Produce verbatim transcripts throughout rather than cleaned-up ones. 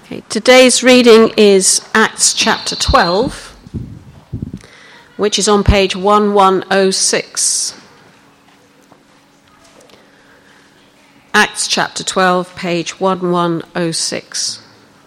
Okay, today's reading is Acts chapter twelve, which is on page eleven oh six. Acts chapter twelve, page eleven oh six.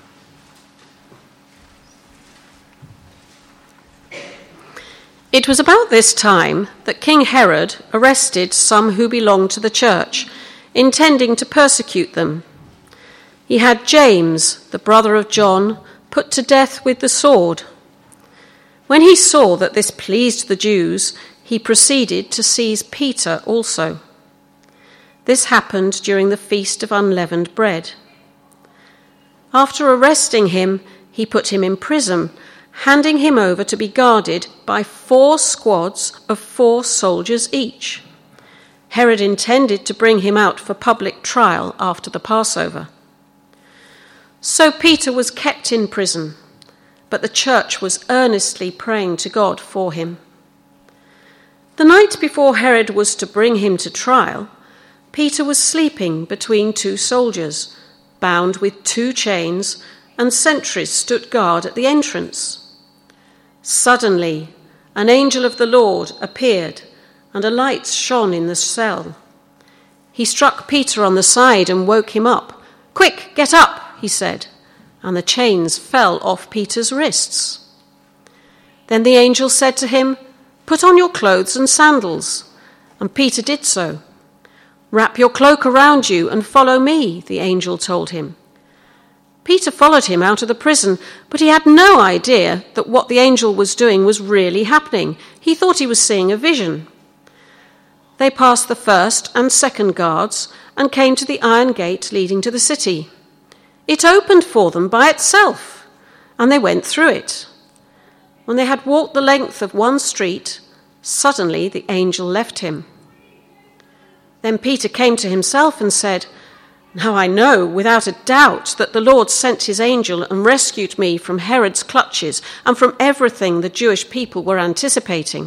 It was about this time that King Herod arrested some who belonged to the church, intending to persecute them. He had James, the brother of John, put to death with the sword. When he saw that this pleased the Jews, he proceeded to seize Peter also. This happened during the Feast of Unleavened Bread. After arresting him, he put him in prison, handing him over to be guarded by four squads of four soldiers each. Herod intended to bring him out for public trial after the Passover. So Peter was kept in prison, but the church was earnestly praying to God for him. The night before Herod was to bring him to trial, Peter was sleeping between two soldiers, bound with two chains, and sentries stood guard at the entrance. Suddenly, an angel of the Lord appeared, and a light shone in the cell. He struck Peter on the side and woke him up. "Quick, get up," he said, and the chains fell off Peter's wrists. Then the angel said to him, "Put on your clothes and sandals." And Peter did so. "Wrap your cloak around you and follow me," the angel told him. Peter followed him out of the prison, but he had no idea that what the angel was doing was really happening. He thought he was seeing a vision. They passed the first and second guards and came to the iron gate leading to the city. It opened for them by itself, and they went through it. When they had walked the length of one street, suddenly the angel left him. Then Peter came to himself and said, "Now I know without a doubt that the Lord sent his angel and rescued me from Herod's clutches and from everything the Jewish people were anticipating."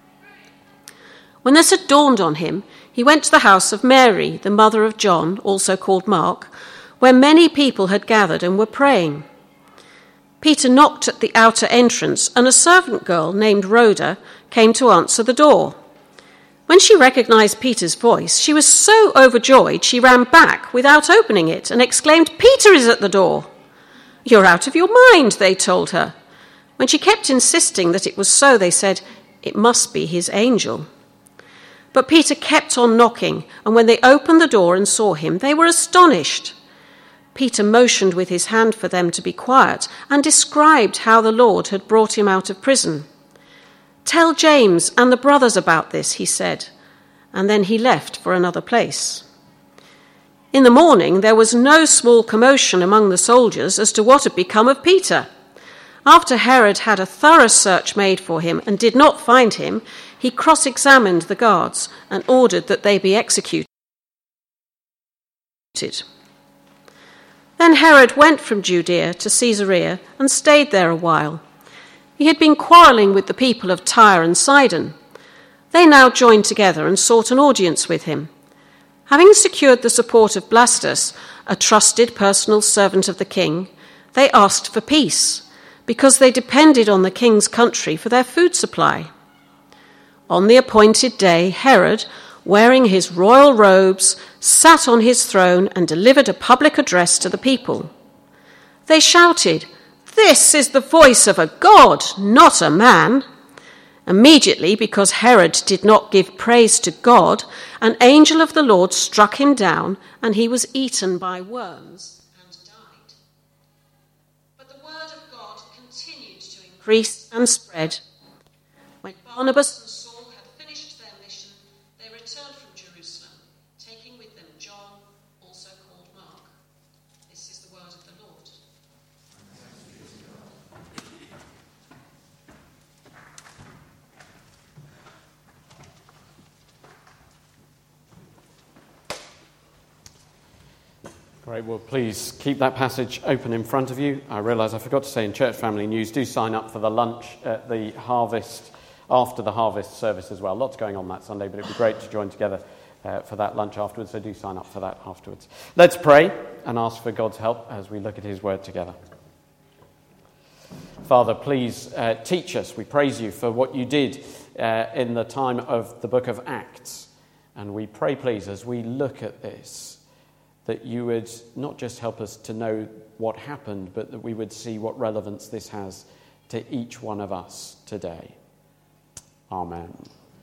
When this had dawned on him, he went to the house of Mary, the mother of John, also called Mark, where many people had gathered and were praying. Peter knocked at the outer entrance, and a servant girl named Rhoda came to answer the door. When she recognized Peter's voice, she was so overjoyed she ran back without opening it and exclaimed, "Peter is at the door." "You're out of your mind," they told her. When she kept insisting that it was so, they said, "It must be his angel." But Peter kept on knocking, and when they opened the door and saw him, they were astonished. Peter motioned with his hand for them to be quiet and described how the Lord had brought him out of prison. "Tell James and the brothers about this," he said, and then he left for another place. In the morning, there was no small commotion among the soldiers as to what had become of Peter. After Herod had a thorough search made for him and did not find him, he cross-examined the guards and ordered that they be executed. Then Herod went from Judea to Caesarea and stayed there a while. He had been quarrelling with the people of Tyre and Sidon. They now joined together and sought an audience with him. Having secured the support of Blastus, a trusted personal servant of the king, they asked for peace, because they depended on the king's country for their food supply. On the appointed day, Herod, wearing his royal robes, sat on his throne and delivered a public address to the people. They shouted, "This is the voice of a god, not a man." Immediately, because Herod did not give praise to God, an angel of the Lord struck him down, and he was eaten by worms and died. But the word of God continued to increase and spread. When Barnabas and Saul had finished their mission, they returned from Jerusalem, taking with them John, also called Mark. This is the word of the Lord. Great, well please keep that passage open in front of you. I realise I forgot to say in Church Family News, do sign up for the lunch at the harvest, after the harvest service as well. Lots going on that Sunday, but it'd be great to join together uh, for that lunch afterwards, so do sign up for that afterwards. Let's pray and ask for God's help as we look at his word together. Father, please uh, teach us. We praise you for what you did uh, in the time of the book of Acts. And we pray, please, as we look at this, that you would not just help us to know what happened, but that we would see what relevance this has to each one of us today. Amen.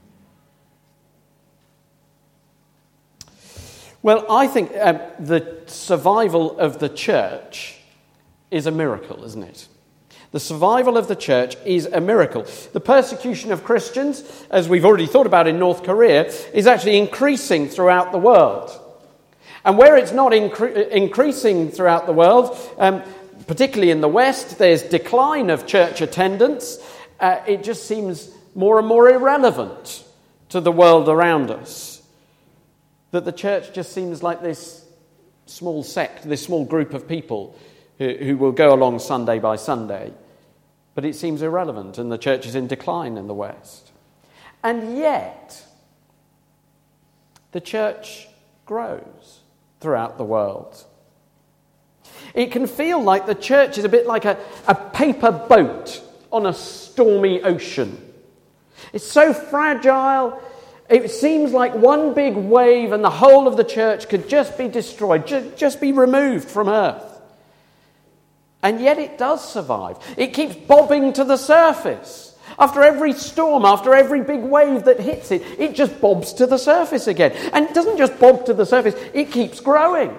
Well, I think uh, the survival of the church is a miracle, isn't it? The survival of the church is a miracle. The persecution of Christians, as we've already thought about in North Korea, is actually increasing throughout the world. And where it's not incre- increasing throughout the world, um, particularly in the West, there's decline of church attendance. Uh, it just seems more and more irrelevant to the world around us. That the church just seems like this small sect, this small group of people who, who will go along Sunday by Sunday. But it seems irrelevant, and the church is in decline in the West. And yet, the church grows throughout the world. It can feel like the church is a bit like a, a paper boat on a stormy ocean. It's so fragile. It seems like one big wave and the whole of the church could just be destroyed, just, just be removed from earth. And yet it does survive. It keeps bobbing to the surface. After every storm, after every big wave that hits it, it just bobs to the surface again. And it doesn't just bob to the surface, it keeps growing.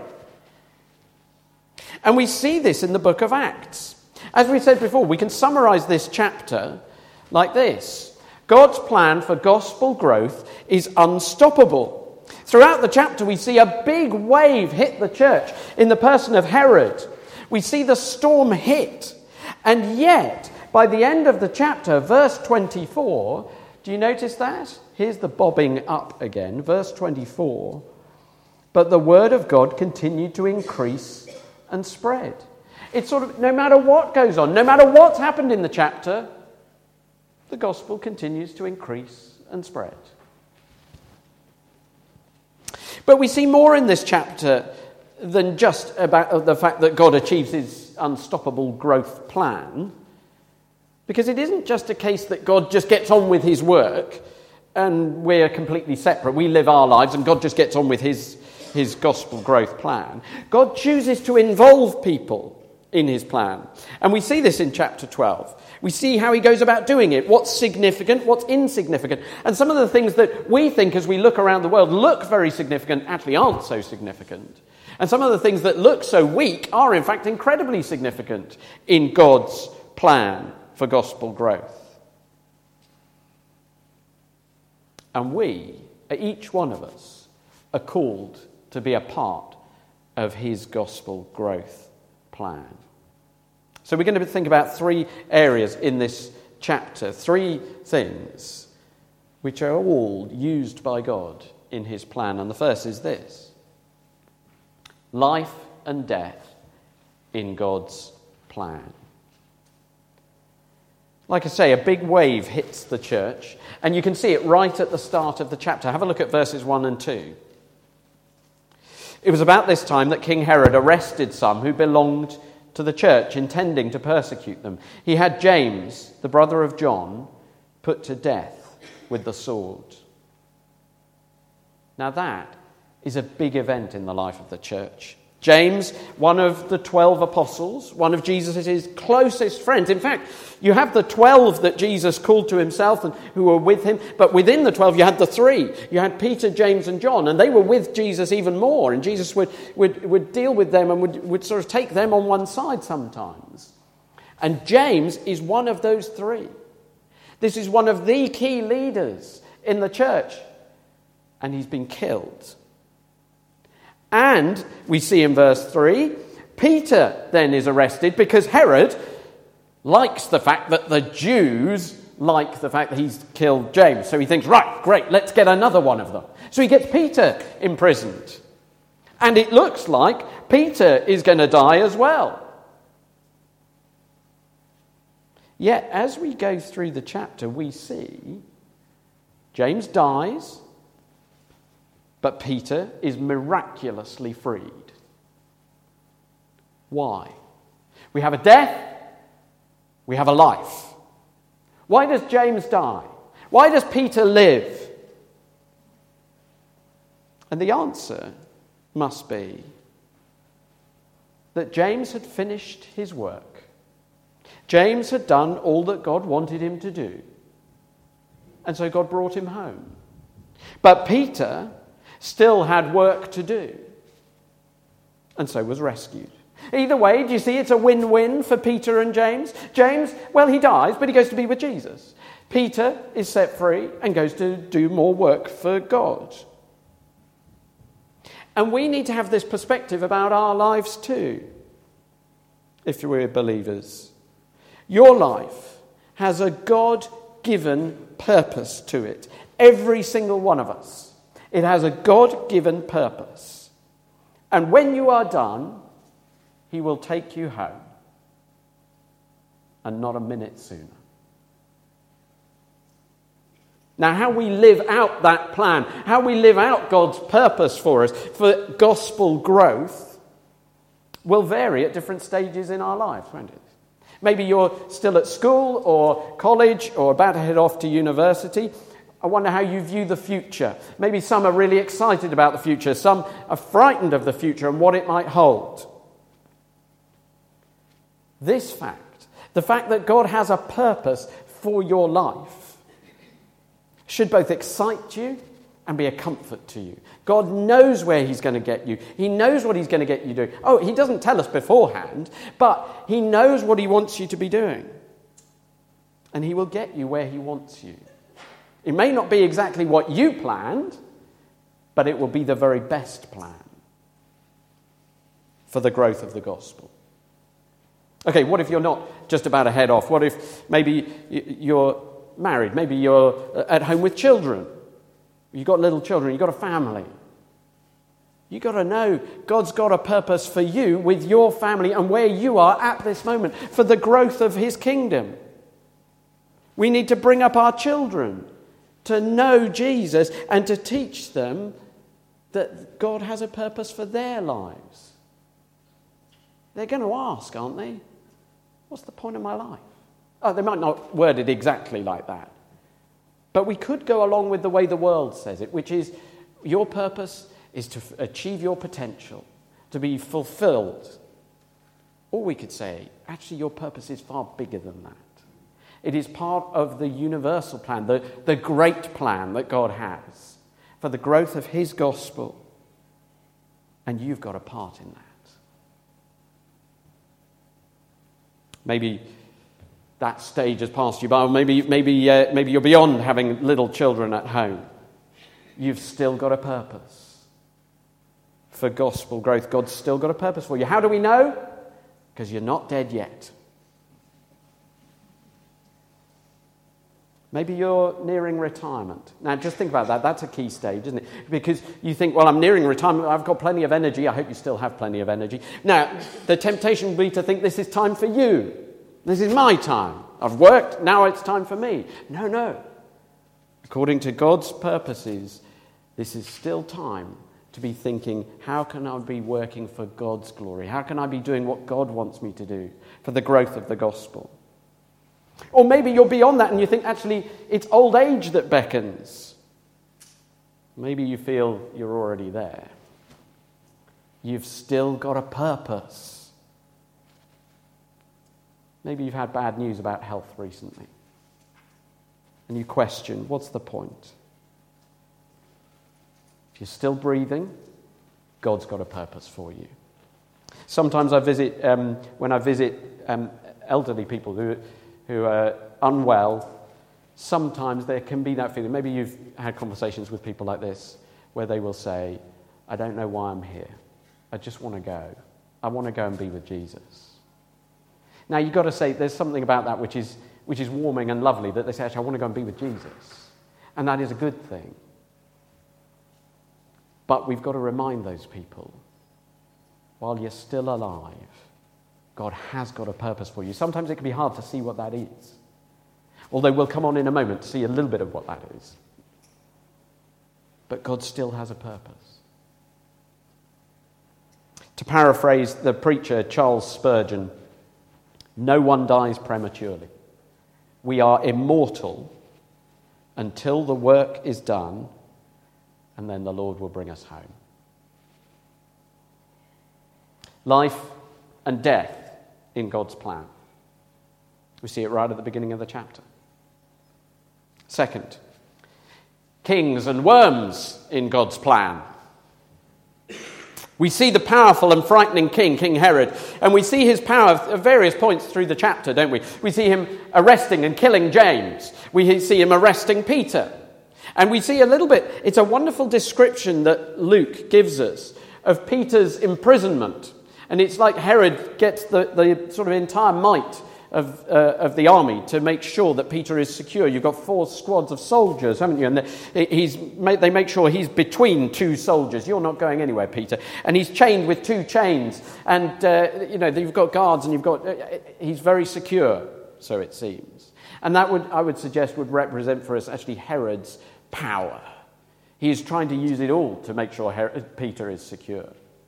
And we see this in the book of Acts. As we said before, we can summarize this chapter like this. God's plan for gospel growth is unstoppable. Throughout the chapter, we see a big wave hit the church in the person of Herod. We see the storm hit. And yet, by the end of the chapter, verse twenty-four, do you notice that? Here's the bobbing up again, verse twenty-four. But the word of God continued to increase and spread. It's sort of, no matter what goes on, no matter what's happened in the chapter, the gospel continues to increase and spread. But we see more in this chapter than just about the fact that God achieves his unstoppable growth plan. Because it isn't just a case that God just gets on with his work and we're completely separate. We live our lives and God just gets on with his, his gospel growth plan. God chooses to involve people in his plan. And we see this in chapter twelve. We see how he goes about doing it, what's significant, what's insignificant. And some of the things that we think as we look around the world look very significant actually aren't so significant. And some of the things that look so weak are in fact incredibly significant in God's plan for gospel growth. And we, each one of us, are called to be a part of his gospel growth plan. So we're going to think about three areas in this chapter, three things which are all used by God in his plan. And the first is this: life and death in God's plan. Like I say, a big wave hits the church, and you can see it right at the start of the chapter. Have a look at verses one and two. It was about this time that King Herod arrested some who belonged to the church, intending to persecute them. He had James, the brother of John, put to death with the sword. Now that is a big event in the life of the church. James, one of the twelve apostles, one of Jesus' closest friends. In fact, you have the twelve that Jesus called to himself and who were with him, but within the twelve you had the three. You had Peter, James and John, and they were with Jesus even more, and Jesus would, would, would deal with them and would, would sort of take them on one side sometimes. And James is one of those three. This is one of the key leaders in the church, and he's been killed. And we see in verse three, Peter then is arrested because Herod likes the fact that the Jews like the fact that he's killed James. So he thinks, right, great, let's get another one of them. So he gets Peter imprisoned. And it looks like Peter is going to die as well. Yet, as we go through the chapter, we see James dies, But Peter is miraculously freed. Why? We have a death, we have a life. Why does James die? Why does Peter live? And the answer must be that James had finished his work. James had done all that God wanted him to do. And so God brought him home. But Peter still had work to do. And so was rescued. Either way, do you see it's a win-win for Peter and James? James, well, he dies, but he goes to be with Jesus. Peter is set free and goes to do more work for God. And we need to have this perspective about our lives too, if we're believers. Your life has a God-given purpose to it. Every single one of us. It has a God-given purpose. And when you are done, he will take you home. And not a minute sooner. Now, how we live out that plan, how we live out God's purpose for us, for gospel growth, will vary at different stages in our lives, won't it? Maybe you're still at school or college or about to head off to university. I wonder how you view the future. Maybe some are really excited about the future. Some are frightened of the future and what it might hold. This fact, the fact that God has a purpose for your life, should both excite you and be a comfort to you. God knows where he's going to get you. He knows what he's going to get you doing. Oh, he doesn't tell us beforehand, but he knows what he wants you to be doing. And he will get you where he wants you. It may not be exactly what you planned, but it will be the very best plan for the growth of the gospel. Okay, what if you're not just about to head off? What if maybe you're married, maybe you're at home with children, you've got little children, you've got a family. You've got to know God's got a purpose for you with your family and where you are at this moment for the growth of his kingdom. We need to bring up our children to know Jesus and to teach them that God has a purpose for their lives. They're going to ask, aren't they? What's the point of my life? Oh, they might not word it exactly like that. But we could go along with the way the world says it, which is your purpose is to f- achieve your potential, to be fulfilled. Or we could say, actually, your purpose is far bigger than that. It is part of the universal plan, the, the great plan that God has for the growth of his gospel. And you've got a part in that. Maybe that stage has passed you by. Maybe, maybe, uh, maybe you're beyond having little children at home. You've still got a purpose for gospel growth. God's still got a purpose for you. How do we know? Because you're not dead yet. Maybe you're nearing retirement. Now, just think about that. That's a key stage, isn't it? Because you think, well, I'm nearing retirement. I've got plenty of energy. I hope you still have plenty of energy. Now, the temptation would be to think this is time for you. This is my time. I've worked, now it's time for me. No, no. According to God's purposes, this is still time to be thinking, how can I be working for God's glory? How can I be doing what God wants me to do for the growth of the gospel? Or maybe you're beyond that and you think, actually, it's old age that beckons. Maybe you feel you're already there. You've still got a purpose. Maybe you've had bad news about health recently. And you question, what's the point? If you're still breathing, God's got a purpose for you. Sometimes I visit, um, when I visit um, elderly people who, who are unwell, sometimes there can be that feeling. Maybe you've had conversations with people like this where they will say, I don't know why I'm here. I just want to go. I want to go and be with Jesus. Now, you've got to say there's something about that which is which is warming and lovely, that they say, actually, I want to go and be with Jesus. And that is a good thing. But we've got to remind those people, while you're still alive, God has got a purpose for you. Sometimes it can be hard to see what that is. Although we'll come on in a moment to see a little bit of what that is. but God still has a purpose. To paraphrase the preacher Charles Spurgeon, no one dies prematurely. We are immortal until the work is done, and then the Lord will bring us home. Life and death in God's plan. We see it right at the beginning of the chapter. Second, kings and worms in God's plan. We see the powerful and frightening king, King Herod, and we see his power at various points through the chapter, don't we? We see him arresting and killing James. We see him arresting Peter. And we see a little bit, it's a wonderful description that Luke gives us of Peter's imprisonment. And it's like Herod gets the, the sort of entire might of, uh, of the army to make sure that Peter is secure. You've got four squads of soldiers, haven't you? And he's, they make sure he's between two soldiers. You're not going anywhere, Peter. And he's chained with two chains. And, uh, you know, you've got guards and you've got... Uh, he's very secure, so it seems. And that would, I would suggest, would represent for us actually Herod's power. He is trying to use it all to make sure Herod, Peter is secure.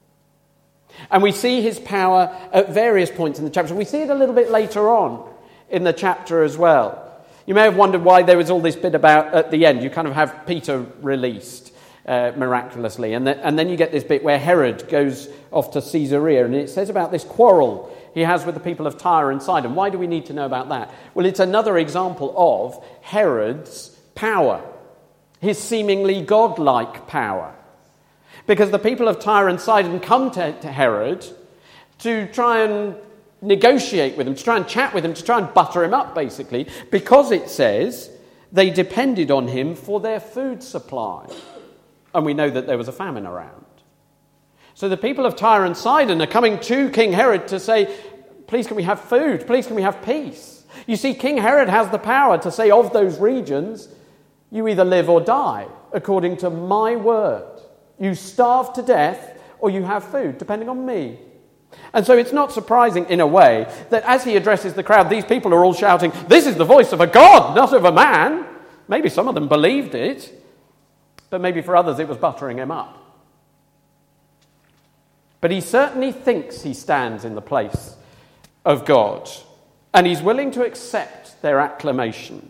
And we see his power at various points in the chapter. We see it a little bit later on in the chapter as well. You may have wondered why there was all this bit about at the end. You kind of have Peter released uh, miraculously. And, the, and then you get this bit where Herod goes off to Caesarea. And it says about this quarrel he has with the people of Tyre and Sidon. Why do we need to know about that? Well, it's another example of Herod's power. His seemingly godlike power. Because the people of Tyre and Sidon come to, to Herod to try and negotiate with him, to try and chat with him, to try and butter him up, basically, because it says they depended on him for their food supply. And we know that there was a famine around. So the people of Tyre and Sidon are coming to King Herod to say, please can we have food? Please can we have peace? You see, King Herod has the power to say of those regions, you either live or die, according to my word. You starve to death or you have food, depending on me. And so it's not surprising, in a way, that as he addresses the crowd, these people are all shouting, this is the voice of a god, not of a man. Maybe some of them believed it, but maybe for others it was buttering him up. But he certainly thinks he stands in the place of God, and he's willing to accept their acclamation.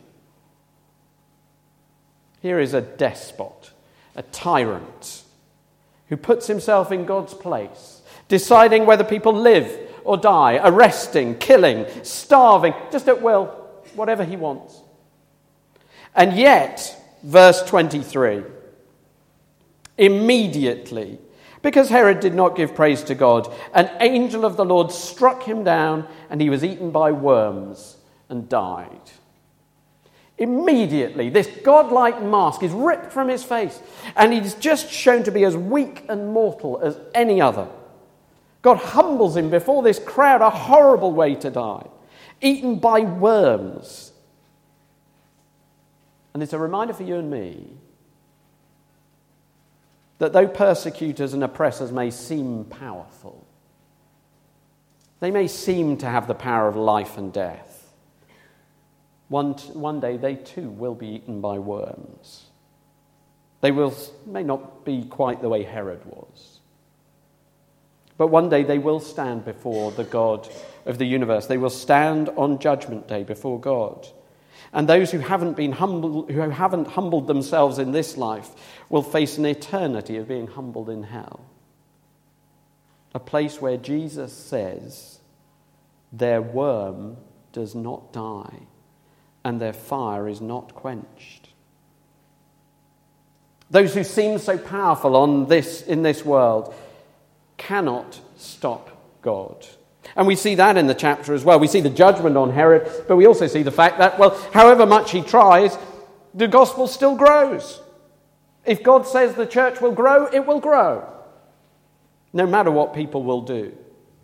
Here is a despot, a tyrant, who puts himself in God's place, deciding whether people live or die, arresting, killing, starving, just at will, whatever he wants. And yet, verse twenty-three, immediately, because Herod did not give praise to God, an angel of the Lord struck him down, and he was eaten by worms and died. Immediately, this godlike mask is ripped from his face, and he's just shown to be as weak and mortal as any other. God humbles him before this crowd, a horrible way to die, eaten by worms. And it's a reminder for you and me that though persecutors and oppressors may seem powerful, they may seem to have the power of life and death, One, one day they too will be eaten by worms. They will may not be quite the way Herod was. But one day they will stand before the God of the universe. They will stand on Judgment Day before God. And those who haven't been humble, who haven't humbled themselves in this life will face an eternity of being humbled in hell. A place where Jesus says, their worm does not die, and their fire is not quenched. Those who seem so powerful on this in this world cannot stop God. And we see that in the chapter as well. We see the judgment on Herod, but we also see the fact that, well, however much he tries, the gospel still grows. If God says the church will grow, it will grow, no matter what people will do.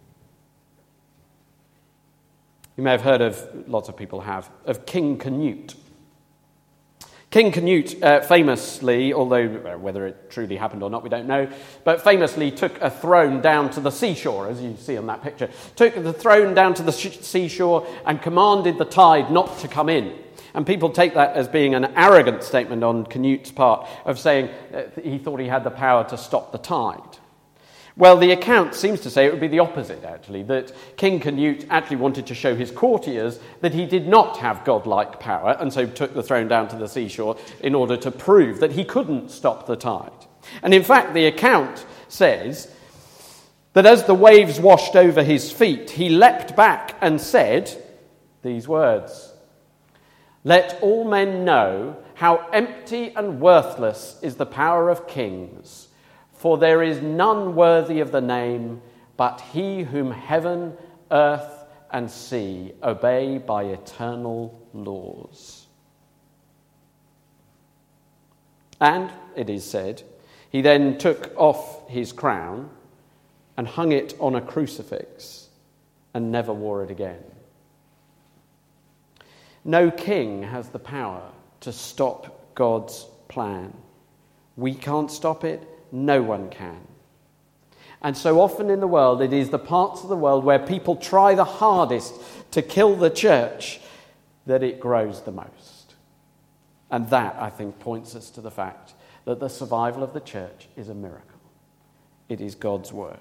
You may have heard of, lots of people have, of King Canute. King Canute uh, famously, although whether it truly happened or not, we don't know, but famously took a throne down to the seashore, as you see on that picture. Took the throne down to the sh- seashore and commanded the tide not to come in. And people take that as being an arrogant statement on Canute's part of saying he thought he had the power to stop the tide. Well, the account seems to say it would be the opposite, actually, that King Canute actually wanted to show his courtiers that he did not have godlike power, and so took the throne down to the seashore in order to prove that he couldn't stop the tide. And in fact, the account says that as the waves washed over his feet, he leapt back and said these words, "Let all men know how empty and worthless is the power of kings. For there is none worthy of the name but he whom heaven, earth, and sea obey by eternal laws." And, it is said, he then took off his crown and hung it on a crucifix and never wore it again. No king has the power to stop God's plan. We can't stop it. No one can. And so often in the world, it is the parts of the world where people try the hardest to kill the church that it grows the most. And that, I think, points us to the fact that the survival of the church is a miracle. It is God's work.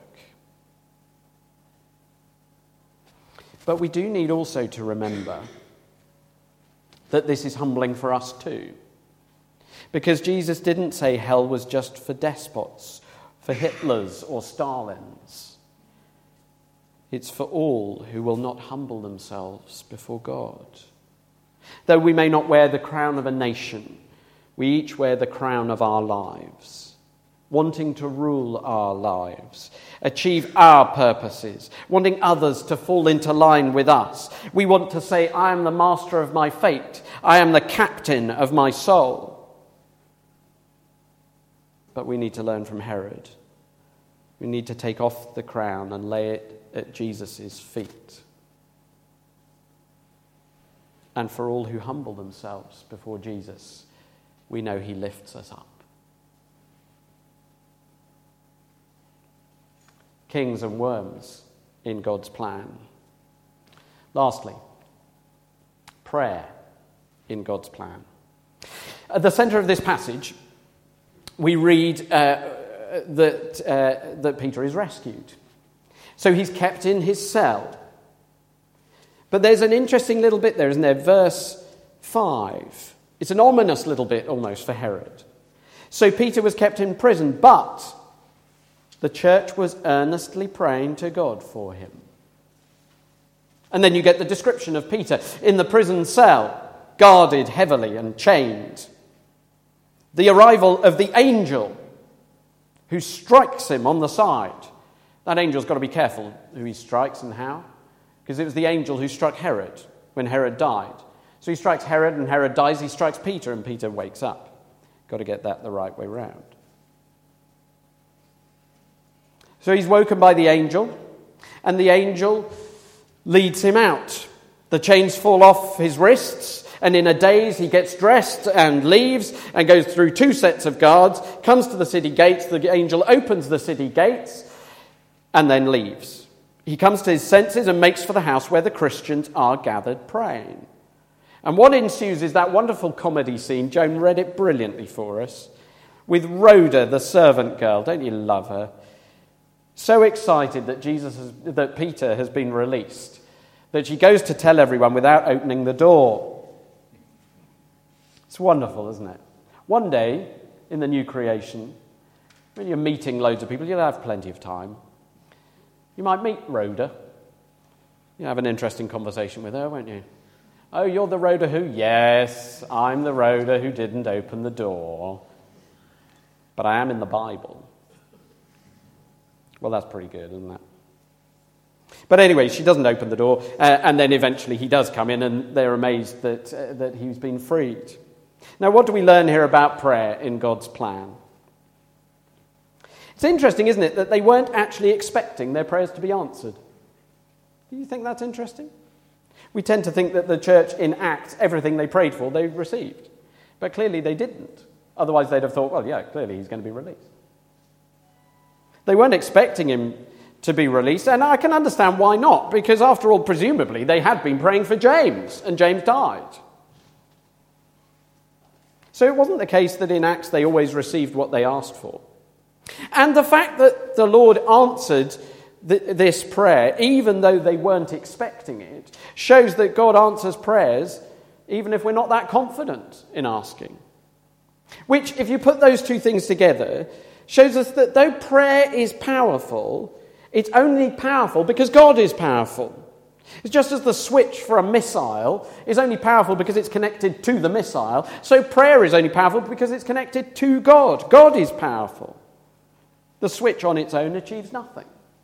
But we do need also to remember that this is humbling for us too. Because Jesus didn't say hell was just for despots, for Hitlers or Stalins. It's for all who will not humble themselves before God. Though we may not wear the crown of a nation, we each wear the crown of our lives, wanting to rule our lives, achieve our purposes, wanting others to fall into line with us. We want to say, I am the master of my fate. I am the captain of my soul. But we need to learn from Herod. We need to take off the crown and lay it at Jesus' feet. And for all who humble themselves before Jesus, we know he lifts us up. Kings and worms in God's plan. Lastly, prayer in God's plan. At the centre of this passage, we read uh, that, uh, that Peter is rescued. So he's kept in his cell. But there's an interesting little bit there, isn't there? Verse five. It's an ominous little bit almost for Herod. So Peter was kept in prison, but the church was earnestly praying to God for him. And then you get the description of Peter in the prison cell, guarded heavily and chained. The arrival of the angel who strikes him on the side. That angel's got to be careful who he strikes and how, because it was the angel who struck Herod when Herod died. So he strikes Herod and Herod dies. He strikes Peter and Peter wakes up. Got to get that the right way round. So he's woken by the angel, and the angel leads him out. The chains fall off his wrists, and in a daze he gets dressed and leaves and goes through two sets of guards, comes to the city gates. The angel opens the city gates and then leaves. He comes to his senses and makes for the house where the Christians are gathered praying. And what ensues is that wonderful comedy scene. Joan read it brilliantly for us, with Rhoda, the servant girl. Don't you love her? So excited that Jesus, has, that Peter has been released, that she goes to tell everyone without opening the door. It's wonderful, isn't it? One day, in the new creation, when you're meeting loads of people, you'll have plenty of time. You might meet Rhoda. You'll have an interesting conversation with her, won't you? Oh, you're the Rhoda who? Yes, I'm the Rhoda who didn't open the door. But I am in the Bible. Well, that's pretty good, isn't it? But anyway, she doesn't open the door, uh, and then eventually he does come in, and they're amazed that uh, that he's been freed. Now, what do we learn here about prayer in God's plan? It's interesting, isn't it, that they weren't actually expecting their prayers to be answered. Do you think that's interesting? We tend to think that the church in Acts, everything they prayed for, they received. But clearly they didn't. Otherwise they'd have thought, well, yeah, clearly he's going to be released. They weren't expecting him to be released, and I can understand why not, because after all, presumably, they had been praying for James, and James died. So it wasn't the case that in Acts they always received what they asked for. And the fact that the Lord answered th- this prayer, even though they weren't expecting it, shows that God answers prayers even if we're not that confident in asking. Which, if you put those two things together, shows us that though prayer is powerful, it's only powerful because God is powerful. It's just as the switch for a missile is only powerful because it's connected to the missile, so prayer is only powerful because it's connected to God. God is powerful. The switch on its own achieves nothing.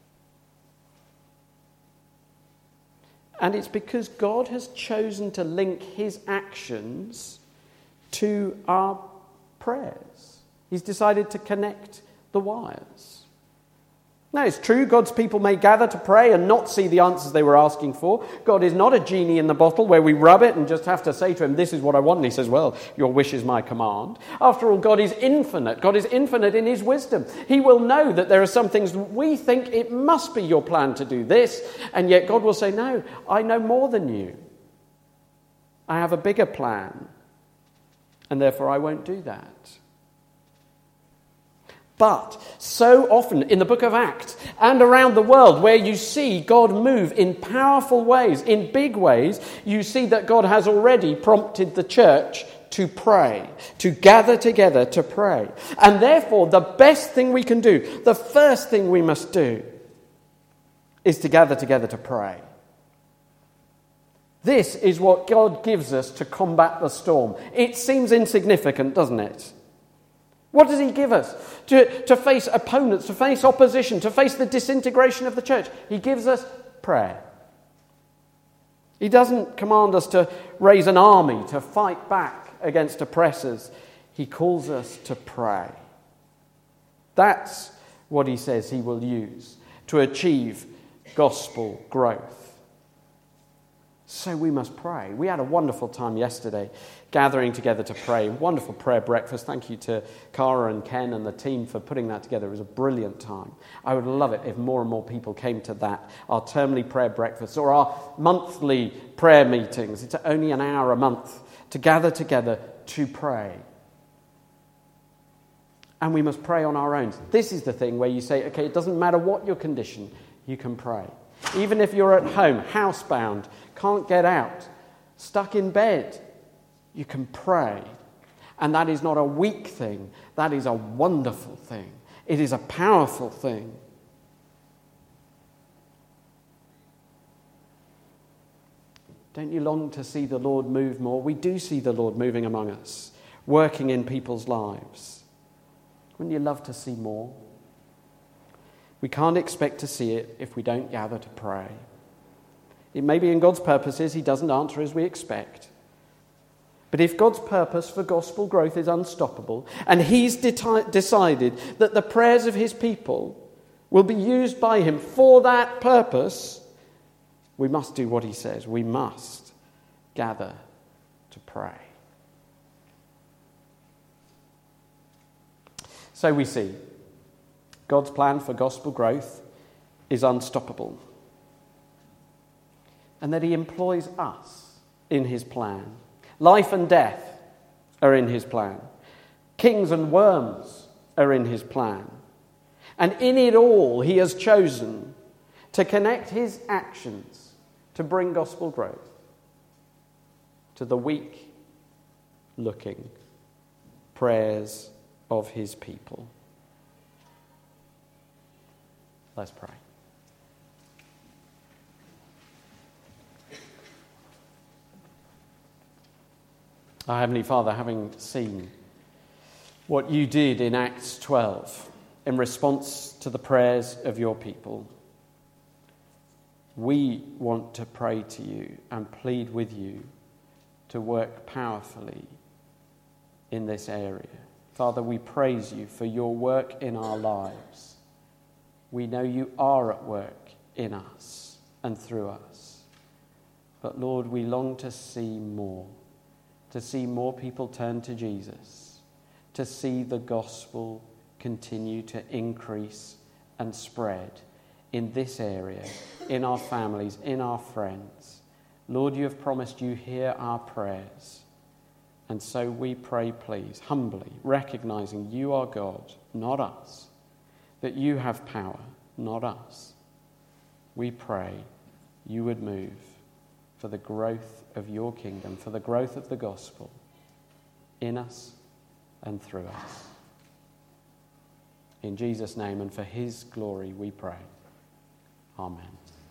And it's because God has chosen to link his actions to our prayers. He's decided to connect the wires. Now, it's true, God's people may gather to pray and not see the answers they were asking for. God is not a genie in the bottle where we rub it and just have to say to him, this is what I want. And he says, well, your wish is my command. After all, God is infinite. God is infinite in his wisdom. He will know that there are some things we think it must be your plan to do this. And yet God will say, no, I know more than you. I have a bigger plan. And therefore I won't do that. But so often in the book of Acts and around the world where you see God move in powerful ways, in big ways, you see that God has already prompted the church to pray, to gather together to pray. And therefore the best thing we can do, the first thing we must do, is to gather together to pray. This is what God gives us to combat the storm. It seems insignificant, doesn't it? What does he give us? To, to face opponents, to face opposition, to face the disintegration of the church. He gives us prayer. He doesn't command us to raise an army, to fight back against oppressors. He calls us to pray. That's what he says he will use to achieve gospel growth. So we must pray. We had a wonderful time yesterday gathering together to pray. Wonderful prayer breakfast. Thank you to Cara and Ken and the team for putting that together. It was a brilliant time. I would love it if more and more people came to that. Our termly prayer breakfasts or our monthly prayer meetings. It's only an hour a month to gather together to pray. And we must pray on our own. This is the thing where you say, okay, it doesn't matter what your condition, you can pray. Even if you're at home, housebound, can't get out, stuck in bed, you can pray. And that is not a weak thing. That is a wonderful thing. It is a powerful thing. Don't you long to see the Lord move more? We do see the Lord moving among us, working in people's lives. Wouldn't you love to see more? We can't expect to see it if we don't gather to pray. It may be in God's purposes he doesn't answer as we expect. But if God's purpose for gospel growth is unstoppable, and he's de- decided that the prayers of his people will be used by him for that purpose, we must do what he says. We must gather to pray. So we see God's plan for gospel growth is unstoppable. And that he employs us in his plan. Life and death are in his plan. Kings and worms are in his plan. And in it all, he has chosen to connect his actions to bring gospel growth to the weak looking prayers of his people. Let's pray. Our Heavenly Father, having seen what you did in Acts twelve in response to the prayers of your people, we want to pray to you and plead with you to work powerfully in this area. Father, we praise you for your work in our lives. We know you are at work in us and through us. But Lord, we long to see more. To see more people turn to Jesus, to see the gospel continue to increase and spread in this area, in our families, in our friends. Lord, you have promised you hear our prayers. And so we pray, please, humbly, recognizing you are God, not us, that you have power, not us. We pray you would move for the growth of your kingdom, for the growth of the gospel in us and through us. In Jesus' name and for his glory we pray. Amen.